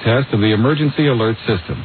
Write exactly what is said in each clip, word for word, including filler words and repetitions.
test of the emergency alert system.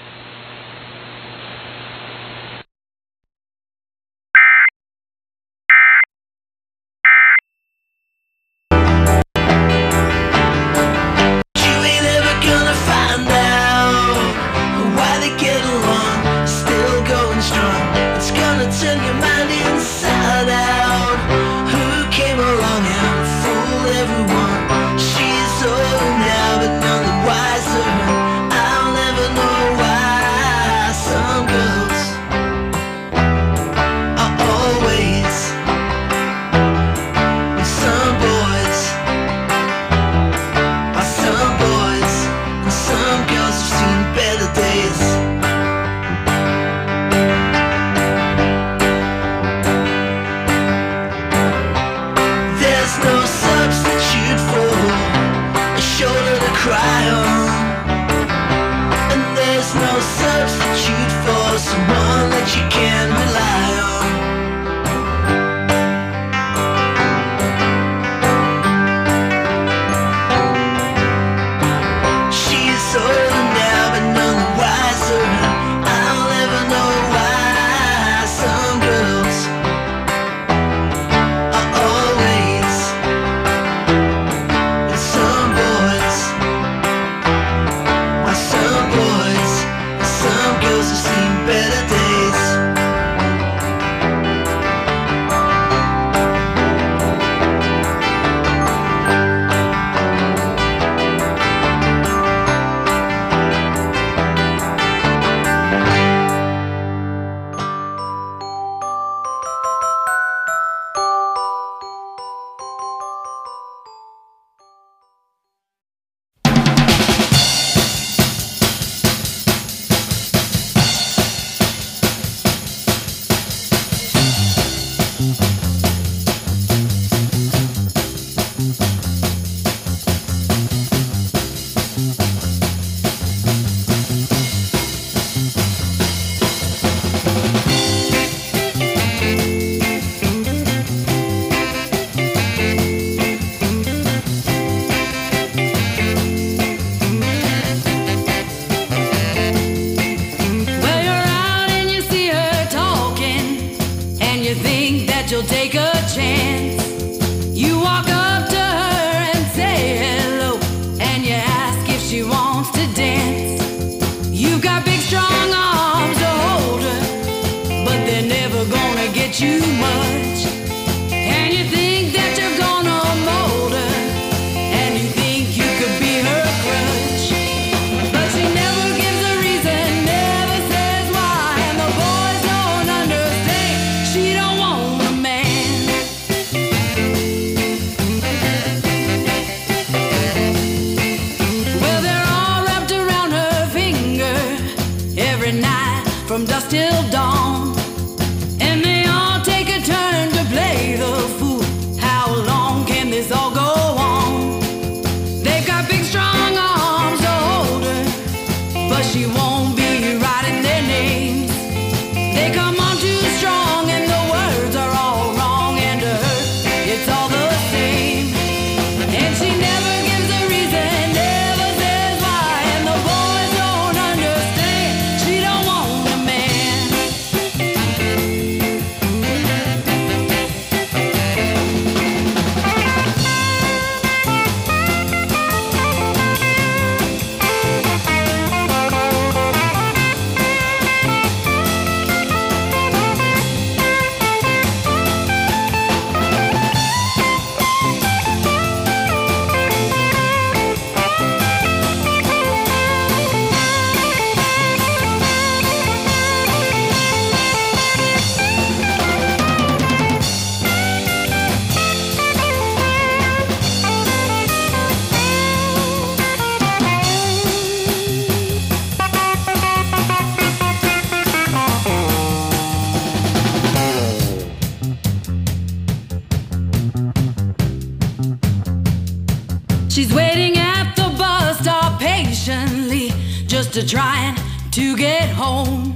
She's waiting at the bus stop patiently, just to trying to get home.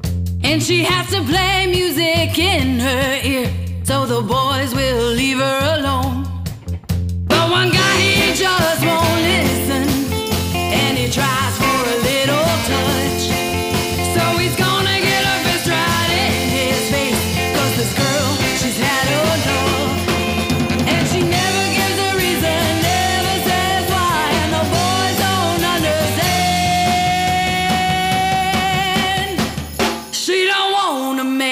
And she has to play music in her ear, so the boys will leave her alone. But one guy, he just won't listen, and he tries for a little touch. So he's gonna get her fist right in his face. Cause this girl, she's had enough. And she never gives a reason, never says why. And the boys don't understand. She don't want a man.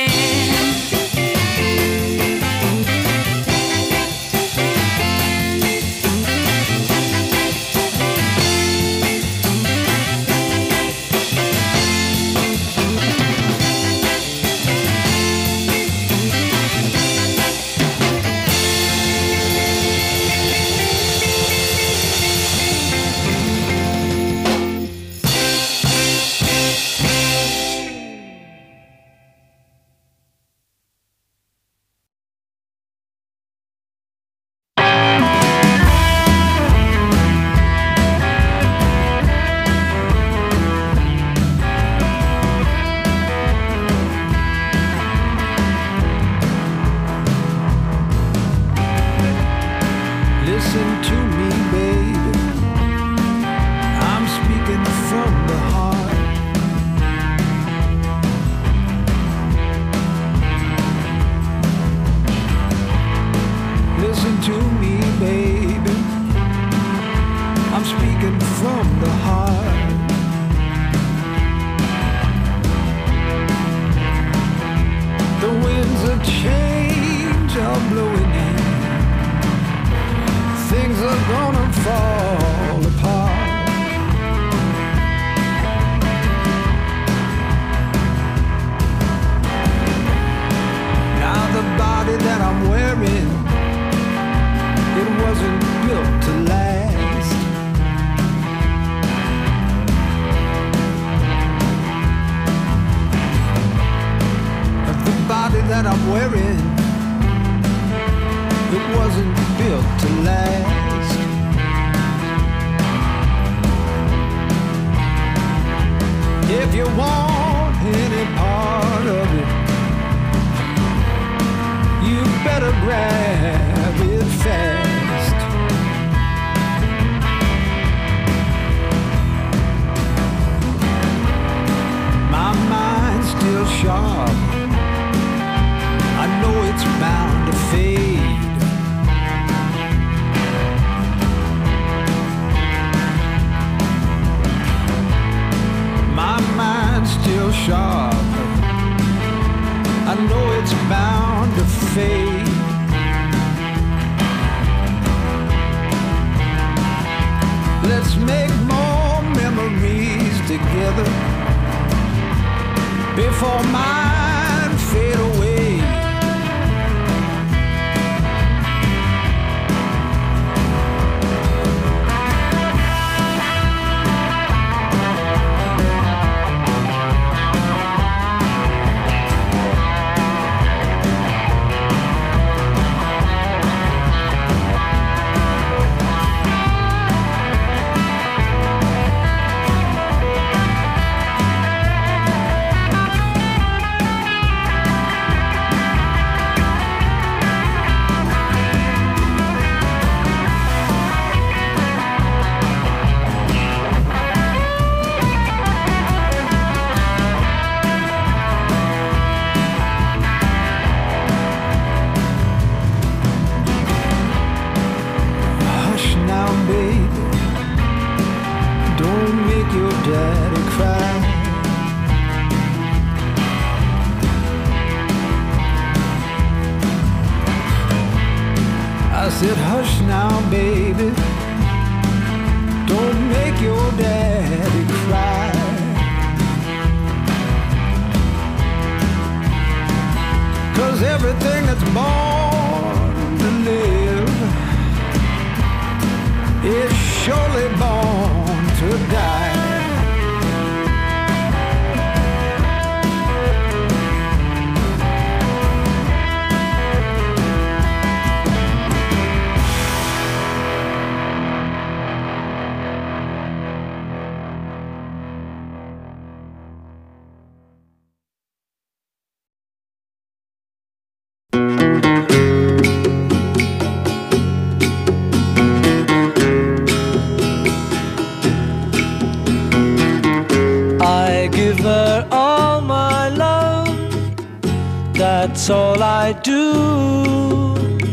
Listen to me, baby. I'm speaking from the heart. Listen to me, baby. I'm speaking from the heart. The winds of change are blowing in. Things are gonna fall apart. Now the body that I'm wearing, it wasn't built to last. But the body that I'm wearing, it wasn't built to last. If you want any part of it, you better grab it fast. My mind's still sharp. I know it's bound to fade. My mind's still sharp. I know it's bound to fade. Let's make more memories together before mine fade away. Daddy cry. I said, hush now, baby. Don't make your daddy cry. Cause everything that's born to live is surely born to die. I give her all my love, that's all I do.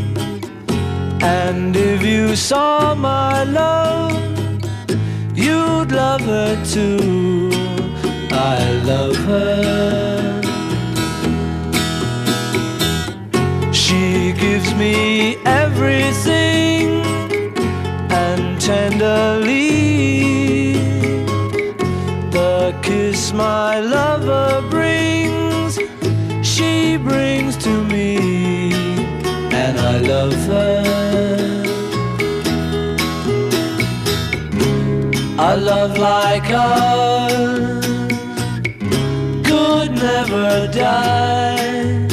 And if you saw my love, you'd love her too. I love her. She gives me everything, and tenderly the kiss my lover brings, she brings to me, and I love her. A love like ours could never die,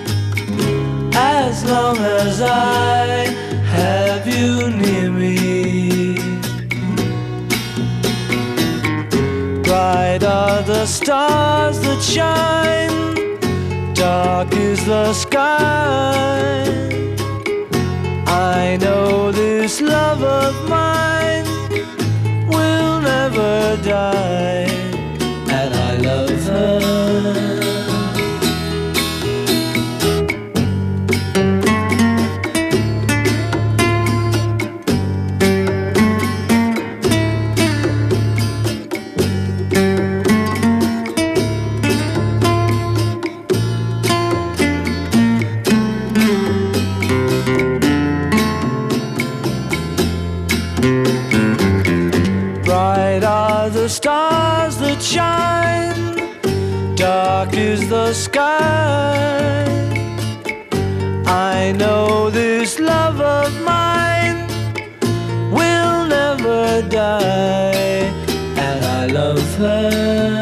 as long as I have you near me. Bright are the stars that shine, dark is the sky. I know this love of mine will never die, and I love her. The stars that shine, dark is the sky. I know this love of mine will never die, and I love her.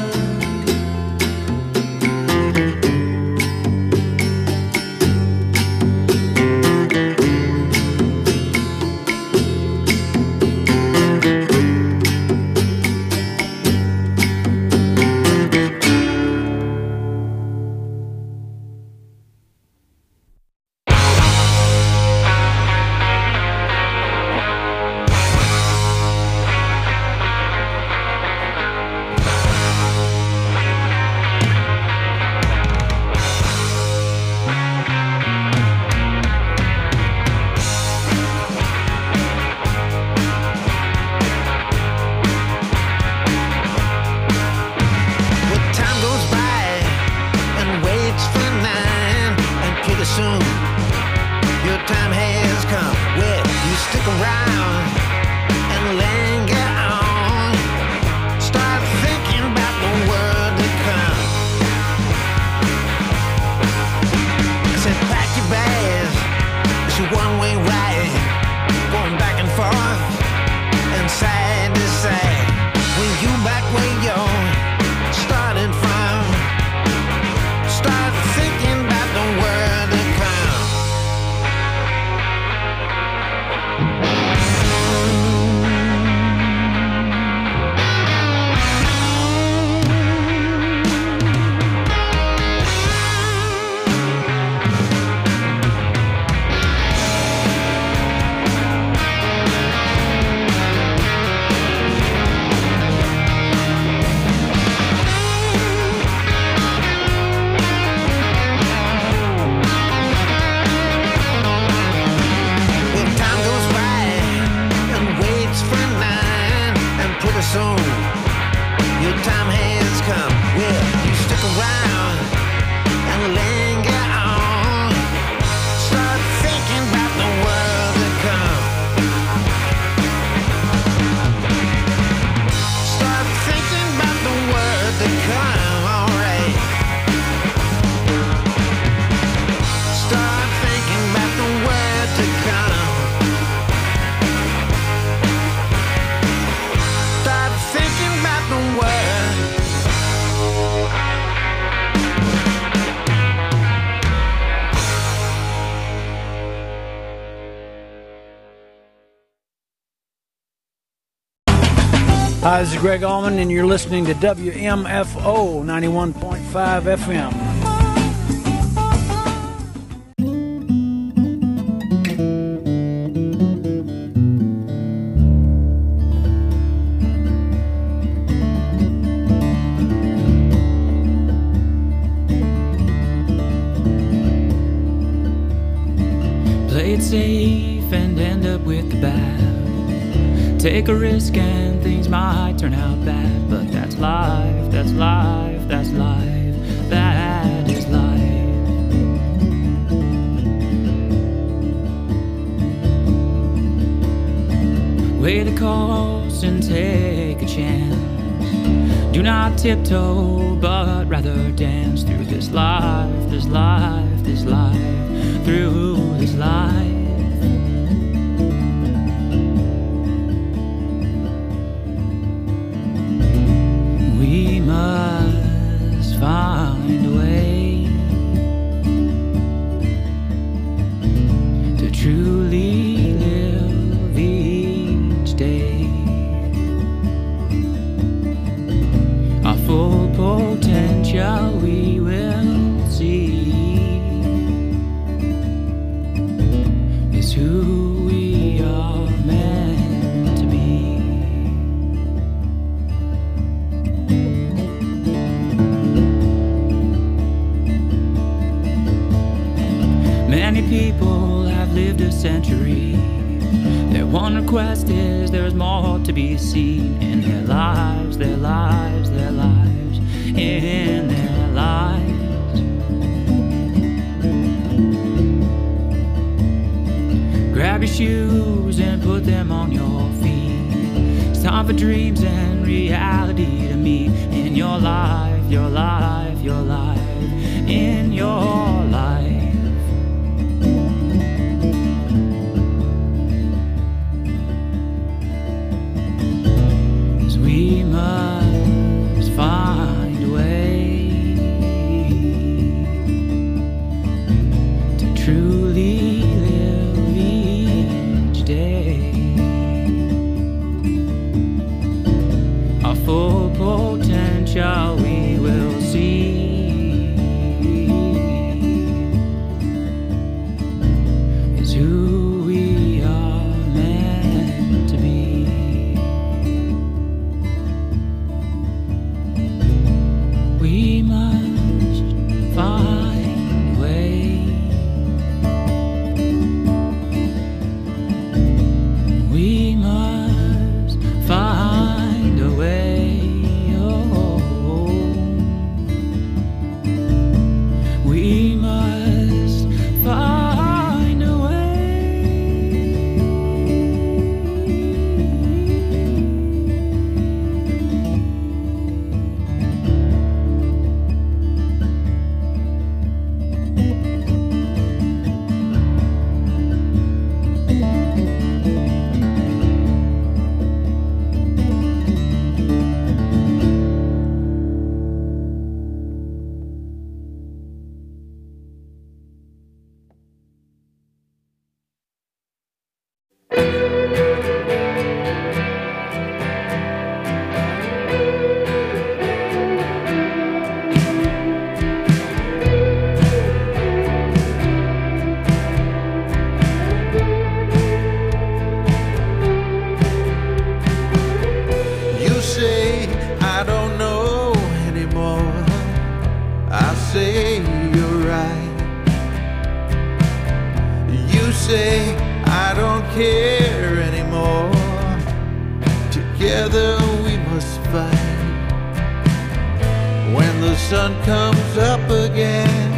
Hi, this is Greg Allman, and you're listening to W M F O ninety-one point five F M. safe and end up with the bad. Take a risk and things might turn out bad, but that's life, that's life, that's life, that is life. Weigh the cost and take a chance. Do not tiptoe, but rather dance through this life, this life, this life, through this life. We must find a way to truly live each day. Our full potential we will see is who we are meant to be. Many people have lived a century. Their one request is there's more to be seen in their lives, their lives, their lives, in their lives. Grab your shoes and put them on your feet. It's time for dreams and reality to meet in your life, your life, your life, in your life. We must find a way to truly live each day. Our full potential we will see is who we are meant to be. We must find a way. We must find a way. Oh, we must find a way. You say I don't know anymore. I say you're right. You say I don't care anymore. Together we must fight. When the sun comes up again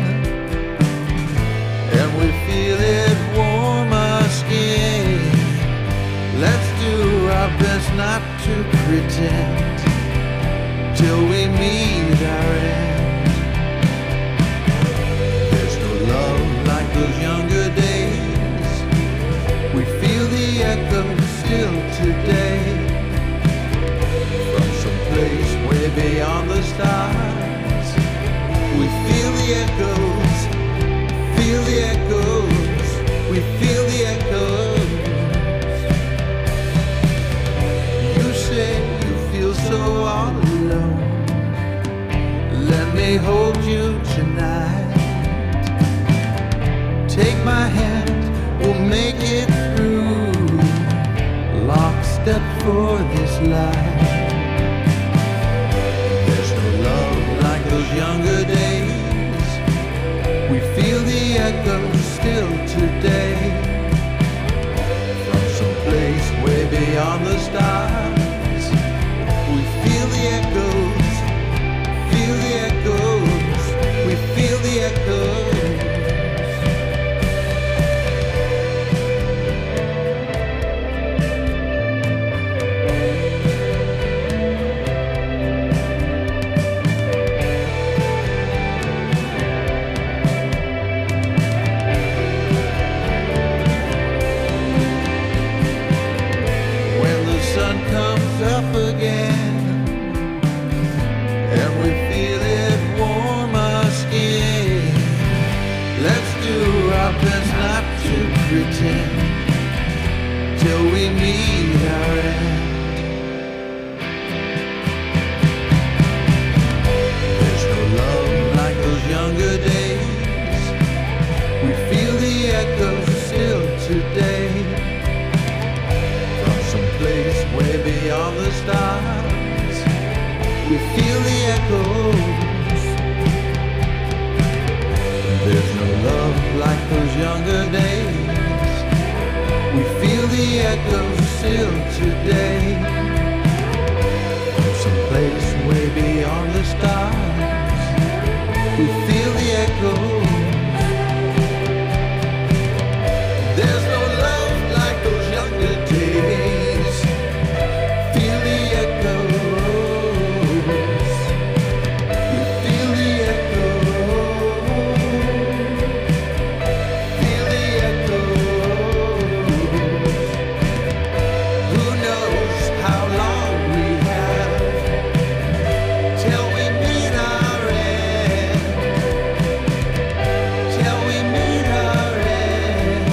and we feel it warm our skin, let's do our best not to pretend till we meet our end. There's no love like those younger days. We feel the echo still today. From some place way beyond the stars, we feel the echoes, feel the echoes, we feel the echoes. You say you feel so all alone. Let me hold you tonight. Take my hand, we'll make it through. Lockstep for this life. There's no love like those younger days. We feel the echo still today. we feel the echoes. There's no love like those younger days. We feel the echoes still today. From some place way beyond the stars, we feel the echoes. There's no love like those younger days. Feel the echoes. We feel the echoes. Feel the echoes. Who knows how long we have till we meet our end? Till we meet our end.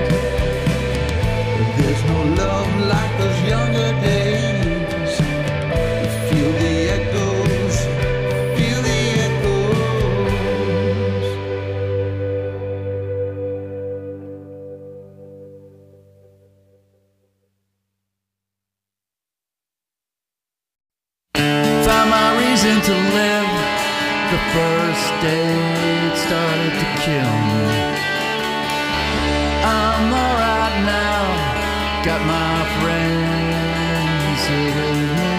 There's no love like those younger days. We feel the echoes, feel the echoes. Found my reason to live. The first day it started to kill me. I'm alright now, got my friends here with me.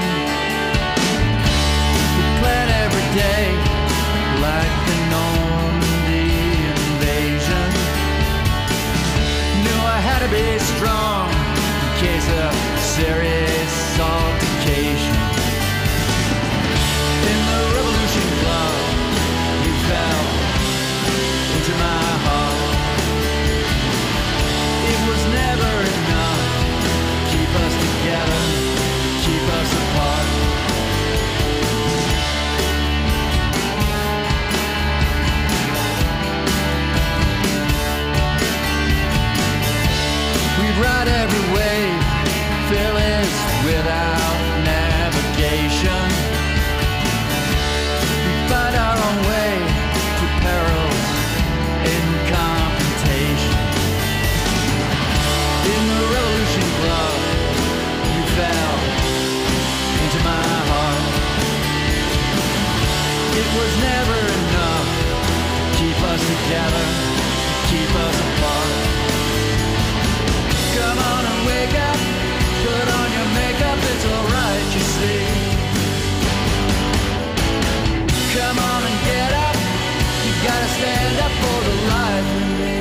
We plan every day like the Normandy invasion. Knew I had to be strong in case of serious altercation. In the Revolution Club, you fell into my heart. It was never enough to keep us together, keep us apart. We'd ride every wave, fearless without navigation. Find our own way to perils in confrontation. In the Revolution Club, you fell into my heart. It was never enough to keep us together, to keep us apart. Come on and wake up, put on your makeup, it's alright, you see. Come on and get up, you gotta stand up for the life in me.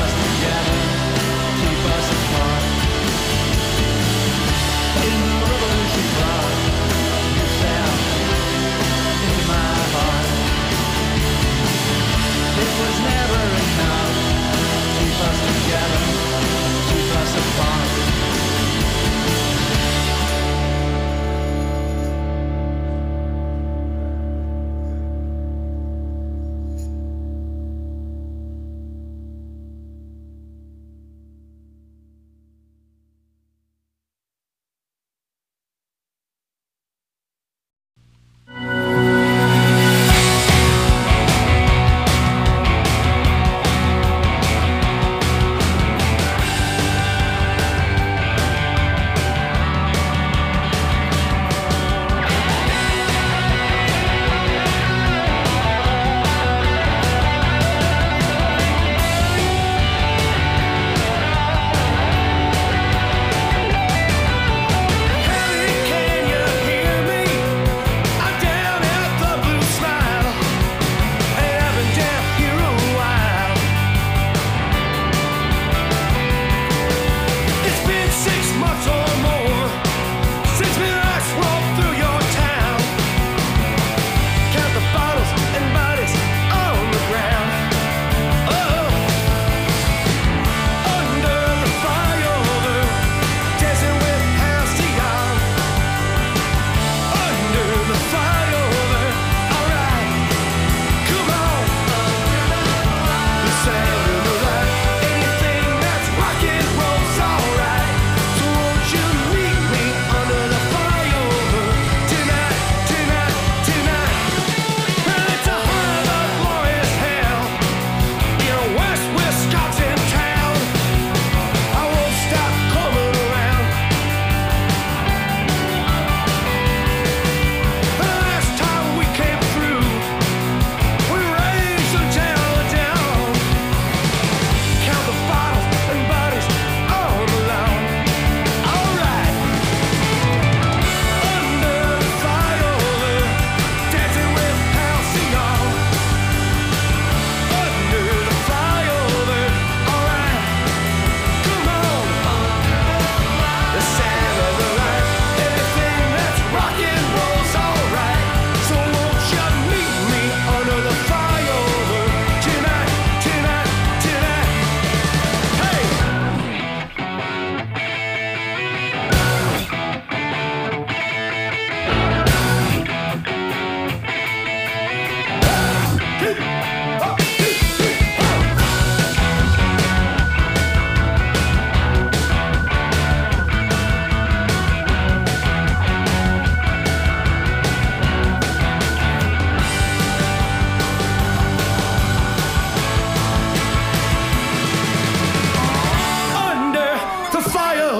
In the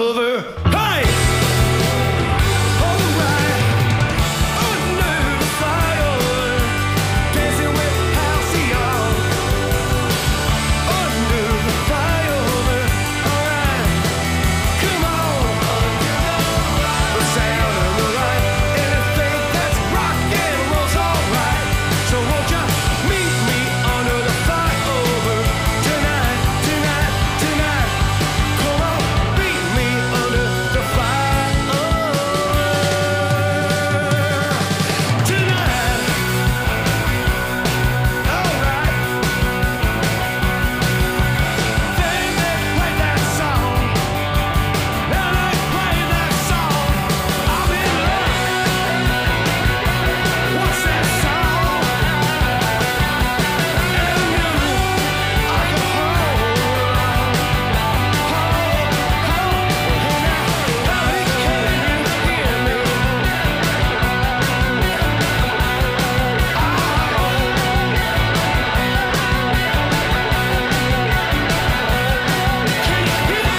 over. Hey! Alright, under the flyover, dancing with Halcyon. Under the flyover, alright, come on. The sound of the light, anything that's rock and roll's alright. So won't you meet me under the flyover tonight, tonight, tonight? Come on, meet me under the flyover tonight. Alright. Then they play that song. Now they play that song. I'm in love. What's that song? And you, I can hold on, hold, hold. Hey, now, can you hear me? Can you hear me?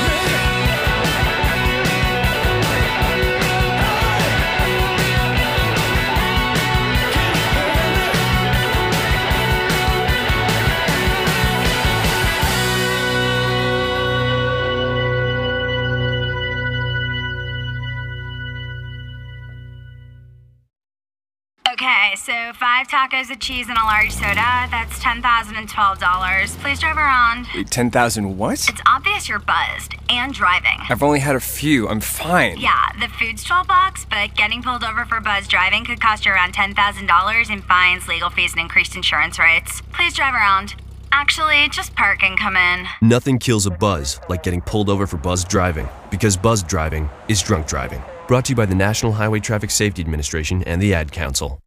Okay, so five tacos of cheese and a large soda. That's ten thousand twelve dollars. Please drive around. Wait, ten thousand what? It's obvious you're buzzed and driving. I've only had a few. I'm fine. Yeah, the food's twelve bucks, but getting pulled over for buzz driving could cost you around ten thousand dollars in fines, legal fees, and increased insurance rates. Please drive around. Actually, just park and come in. Nothing kills a buzz like getting pulled over for buzz driving, because buzz driving is drunk driving. Brought to you by the National Highway Traffic Safety Administration and the Ad Council.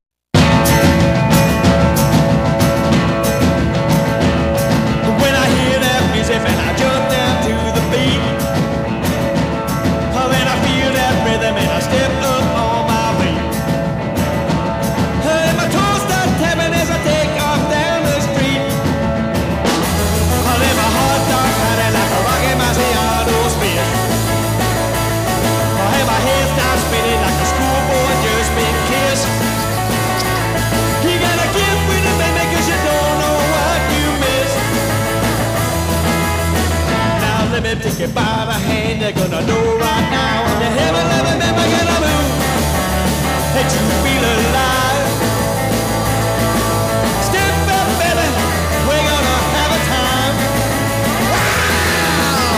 When I hear that music and I jump down to the beat, oh, then I feel that rhythm and I step up on my feet. And my toes start tapping as I take off down the street. Oh, then my heart starts pounding like a rocket Marciano spin. Oh, and my head starts spinning like a schoolboy just been kissed. You gotta get with it, baby, 'cause you don't know what you miss. Now let me take you by the hand, you're gonna know right now. When you have a loving, baby, gonna move, that you feel alive. Step up, baby, we're gonna have a time. Wow!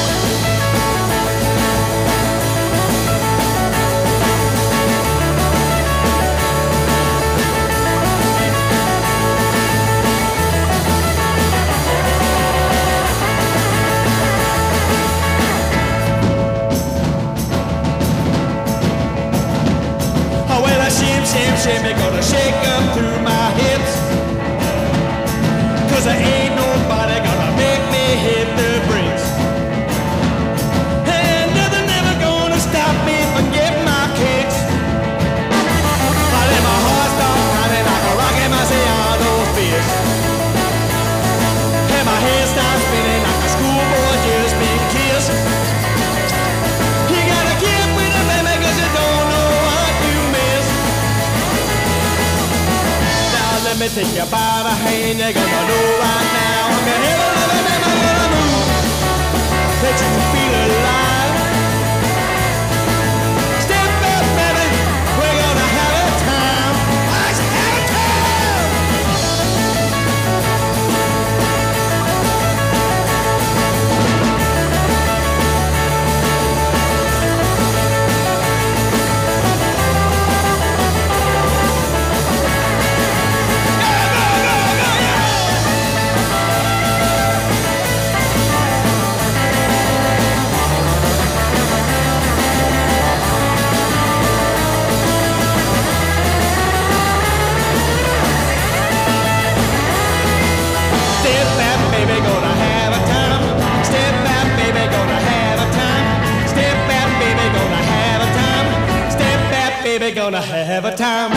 Oh, well, I shim, shim, shimmy, gonna shake up through my hips. 'Cause there ain't nobody gonna make me hit the bricks. And nothing ever gonna stop me from getting my kicks. I let my heart start pounding like a rocket Marciano fist. And my head starts spinning like a schoolboy just been kissed. You gotta get with it, baby, 'cause you don't know what you miss. Now let me take you by the hand, you're gonna know right now. I'm gonna have a loving, baby, gonna move, that you feel alive. Step up, baby, we're gonna have a time. Let's have a time. Step back, baby, gonna have a time. Step back, baby, gonna have a time. Step back, baby, gonna have a time. Step back, baby, gonna have a time.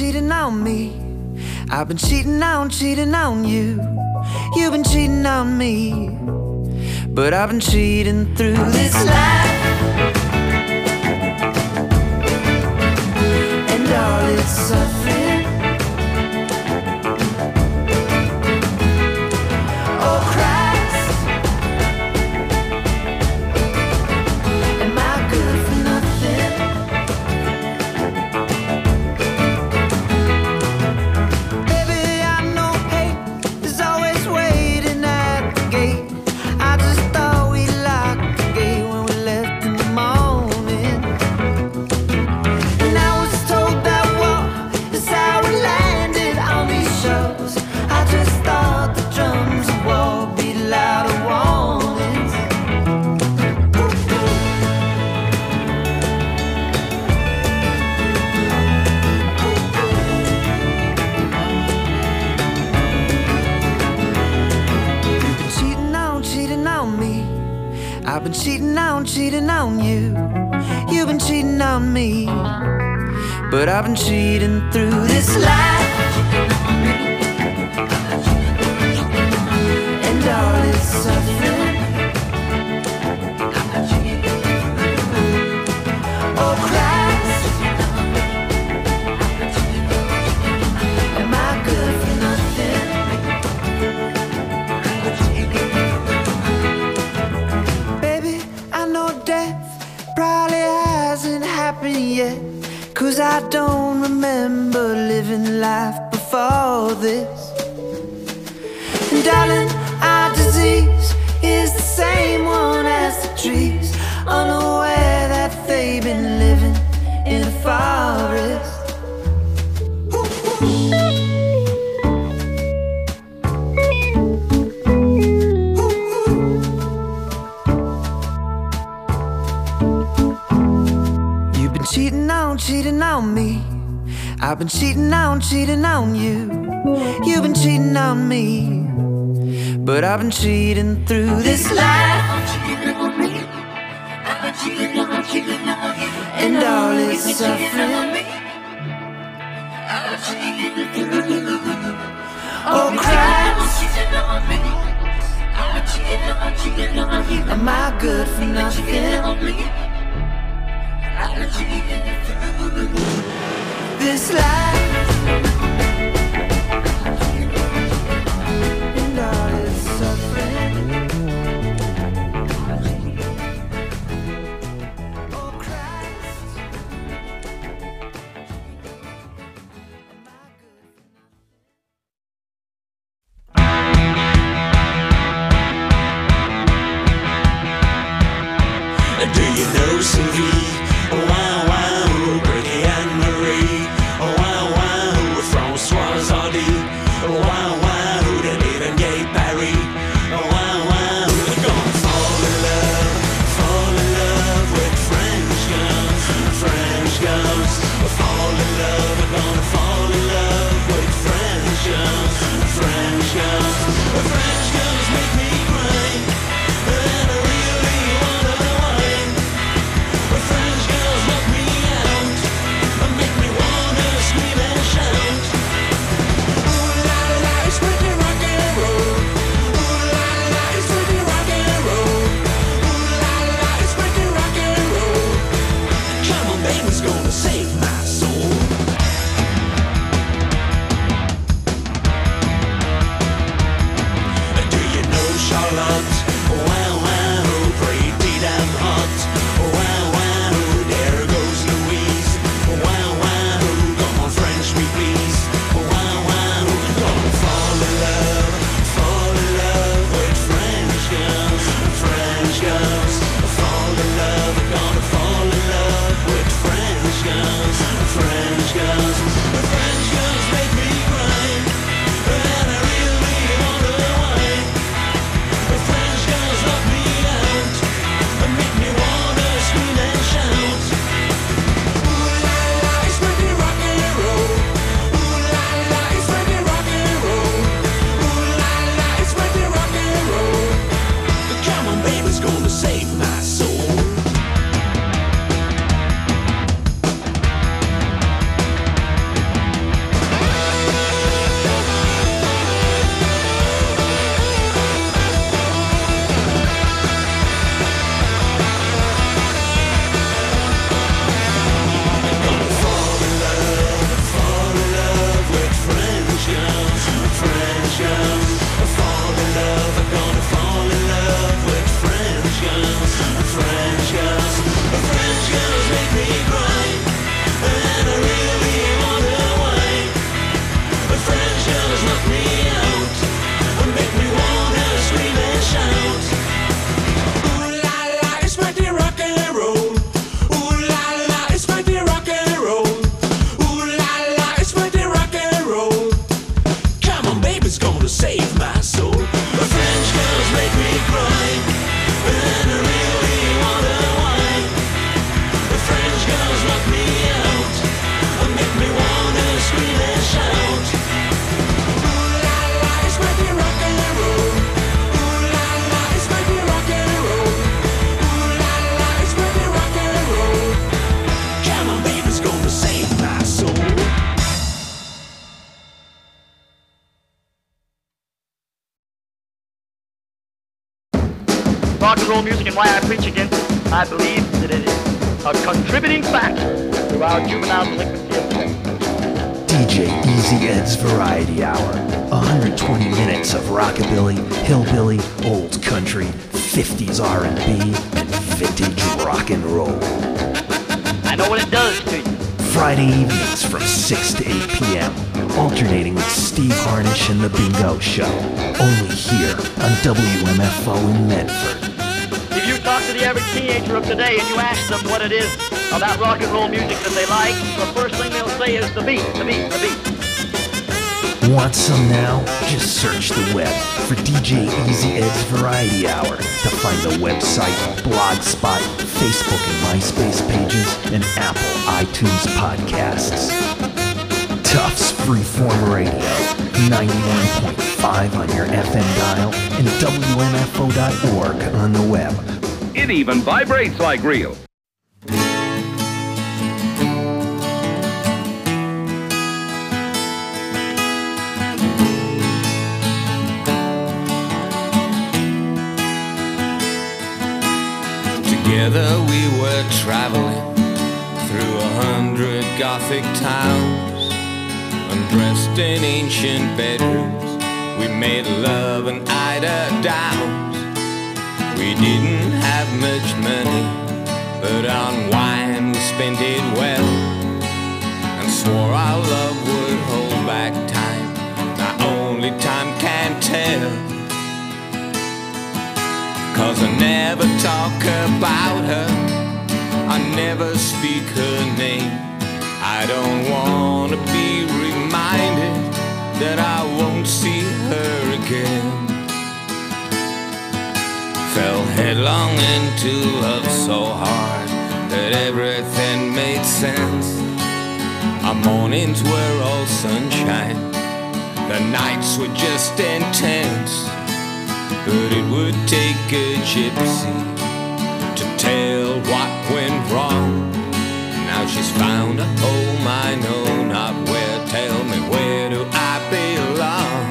cheating on me. I've been cheating on, cheating on you. You've been cheating on me. But I've been cheating through this life, and all its suffering. Oh Christ, am I good for nothing? Baby, I know hate is always waiting at the gate. I just thought we locked the gate when we left in the morning. And I was told that war is how we landed on these shores. I just thought the drums of war beat louder warnings. You've been cheating on, cheating on me. I've been cheating on, cheating on you. You've been cheating on me. But I've been cheating through this life, and all its suffering. Oh Christ, am I good for nothing? Baby, I know death probably hasn't happened yet, 'cause I don't remember living life before this. And darling, our disease is the same one as the trees, unaware that they've been living in a forest. You've been cheating on, cheating on me. I've been cheating on, cheating on you. You've been cheating on me. But I've been cheating through this life, and all its suffering. Oh Christ, am I good for nothing? This life, and all its suffering. Oh Christ, do you know Sylvie? Oh wow wow, Bertie and Marie. Oh wow rock and roll music and why I preach against it, I believe that it is a contributing factor to our juvenile delinquency of today. D J Easy Ed's Variety Hour. one hundred twenty minutes of rockabilly, hillbilly, old country, fifties R and B, and vintage rock and roll. I know what it does to you. Friday evenings from six to eight p.m. Alternating with Steve Harnish and The Bingo Show. Only here on W M F O in Medford. If you talk to the average teenager of today and you ask them what it is about rock and roll music that they like, the first thing they'll say is the beat, the beat, the beat. Want some now? Just search the web for D J Easy Ed's Variety Hour to find the website, Blogspot, Facebook and MySpace pages, and Apple iTunes podcasts. Tufts Freeform Radio, ninety-one point five on your F M dial, and W M F O dot org on the web. It even vibrates like real. Together we were traveling through a hundred Gothic towns, undressed in ancient bedrooms. We made love and eider downs. We didn't have much money, but on wine we spent it well, and swore our love would hold back time. Now only time can tell, 'cause I never talk about her, I never speak her name. I don't wanna be reminded that I won't see her again. Fell headlong into love so hard that everything made sense. Our mornings were all sunshine, the nights were just intense. But it would take a gypsy to tell what went wrong. Now she's found a home I know not where. Tell me, where do I belong?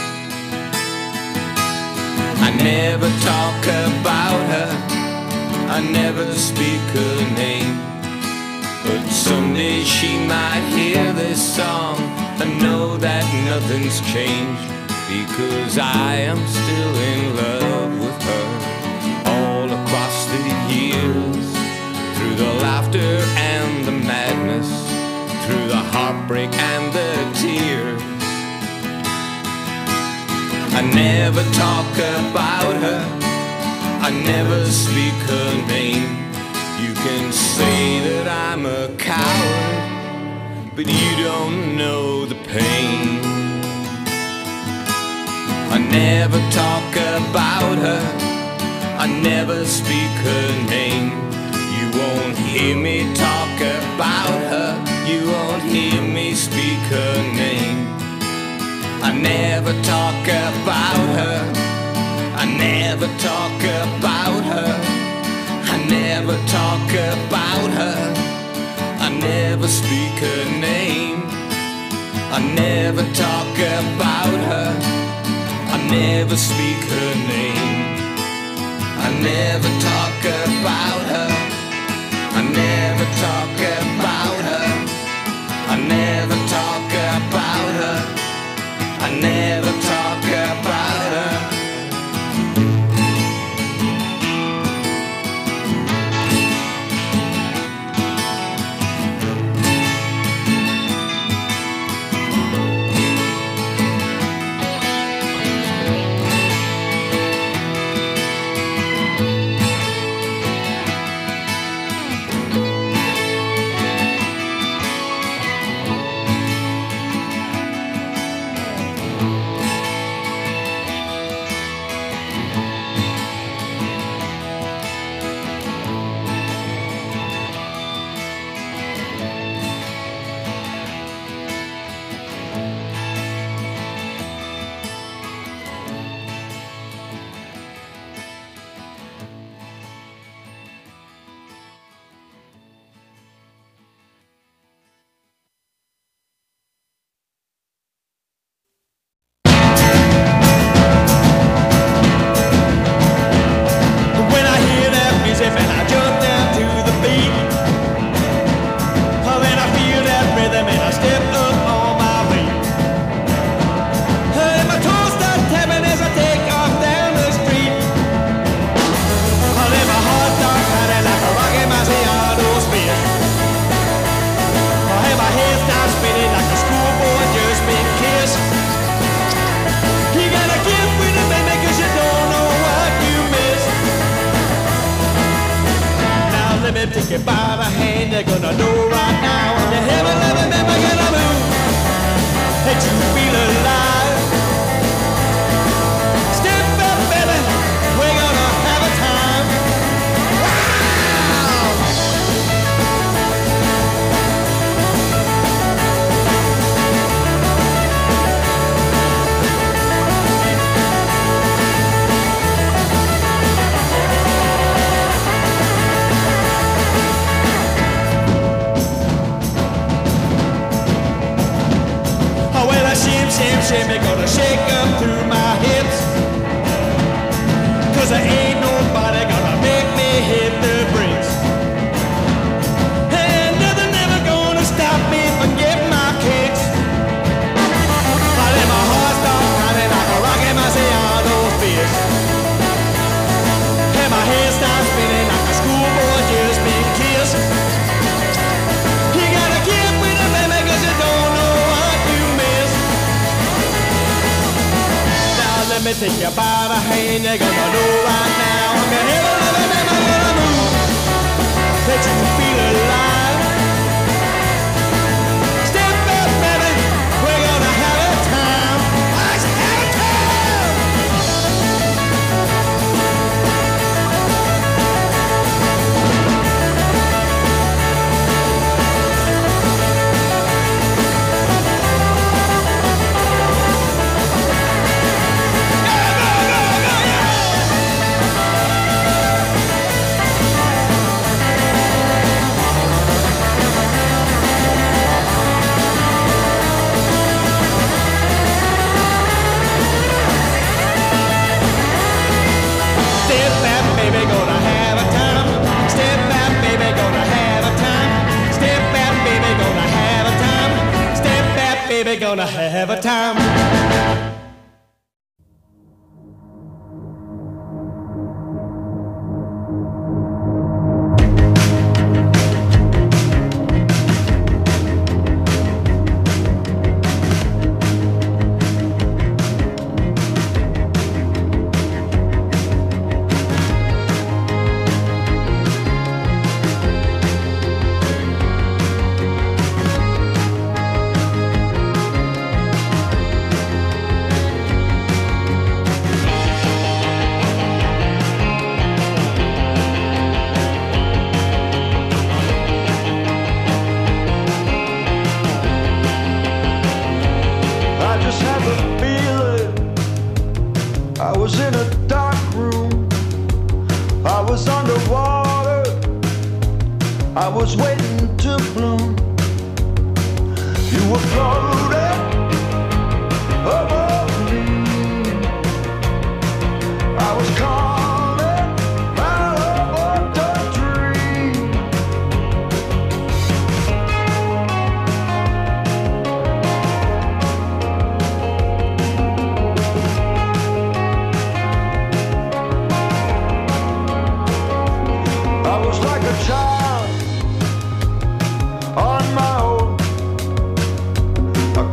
I never talk about her, I never speak her name, but someday she might hear this song and know that nothing's changed, because I am still in love with her. All across the years, through the laughter and the madness, through the heartbreak and the tears, I never talk about her, I never speak her name. You can say that I'm a coward, but you don't know the pain. I never talk about her, I never speak her name. You won't hear me talk about her, you won't hear me speak her name. I never talk about her, I never talk about her, I never talk about her, I never speak her name. I never talk about her, I never speak her name. I never talk about her, I never talk about her, I never talk about her, I never talk about her. shimmy, gonna shake up through my hips. Cause there ain't nobody gonna make me hit the bricks. And nothing ever gonna stop me from getting my kicks. I let my heart start pounding like a rocket Marciano fist. And my head starts spinning like a schoolboy just been kissed. You gotta get with it, baby, cause you don't know what you miss. Now let me take you by the hand, you're gonna know right now. I'm gonna hit a living and I'm gonna move. Let you feel alive. Step up, baby, we're gonna have a time. Let's have a time. Step back, baby, gonna have a time. Step back, baby, gonna have a time. Step back, baby, gonna have a time. Step back, baby, gonna have a time. I just had the feeling I was in a dark room. I was underwater. I was waiting to bloom. You were floating above me. I was calling out of the dream. I was like a child on my own. I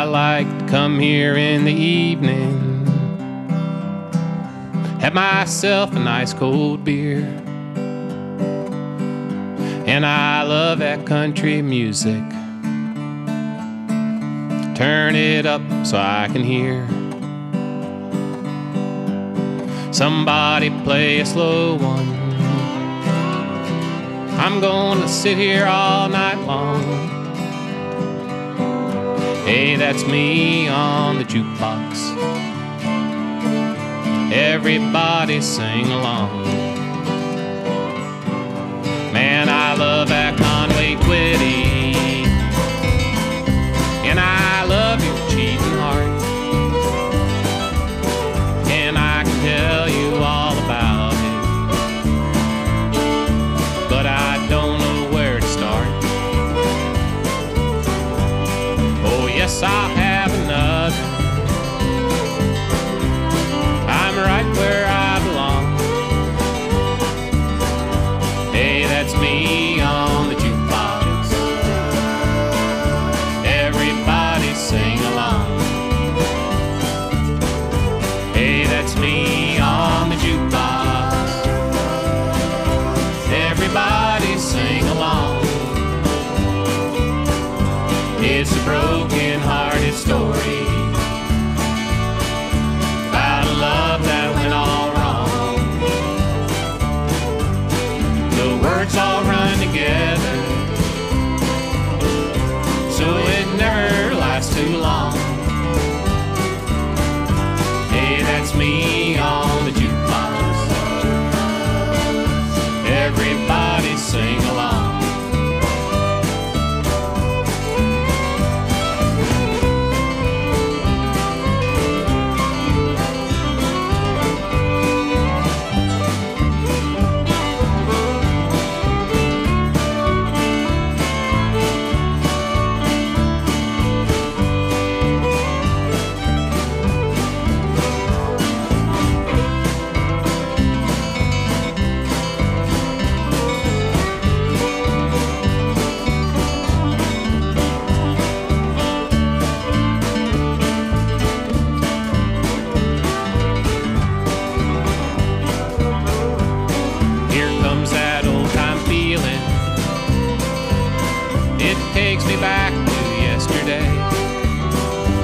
like to come here in the evening, have myself a nice cold beer, and I love that country music. Turn it up so I can hear somebody play a slow one. I'm gonna sit here all night long. Hey, that's me on the jukebox. Everybody sing along. Man, I love that Conway Twitty, and I love your cheating heart, and I can tell you all about it, but I don't know where to start. Oh yes, I have